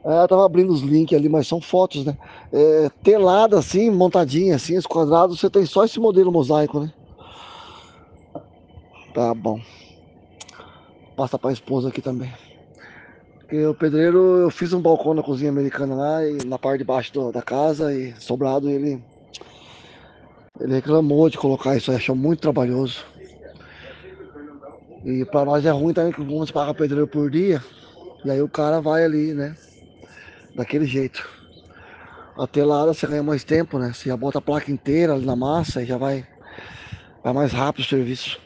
Eu tava abrindo os links ali, mas são fotos, né? Telada assim, montadinha assim, os quadrados, você tem só esse modelo mosaico, né? Tá bom. Passa pra esposa aqui também. Porque o pedreiro, eu fiz um balcão na cozinha americana lá, e na parte de baixo da casa, e sobrado ele reclamou de colocar isso aí, achou muito trabalhoso. E pra nós é ruim também que vamos pagar pedreiro por dia, e aí o cara vai ali, né? Daquele jeito. A telada você ganha mais tempo, né? Você já bota a placa inteira ali na massa e já vai mais rápido o serviço.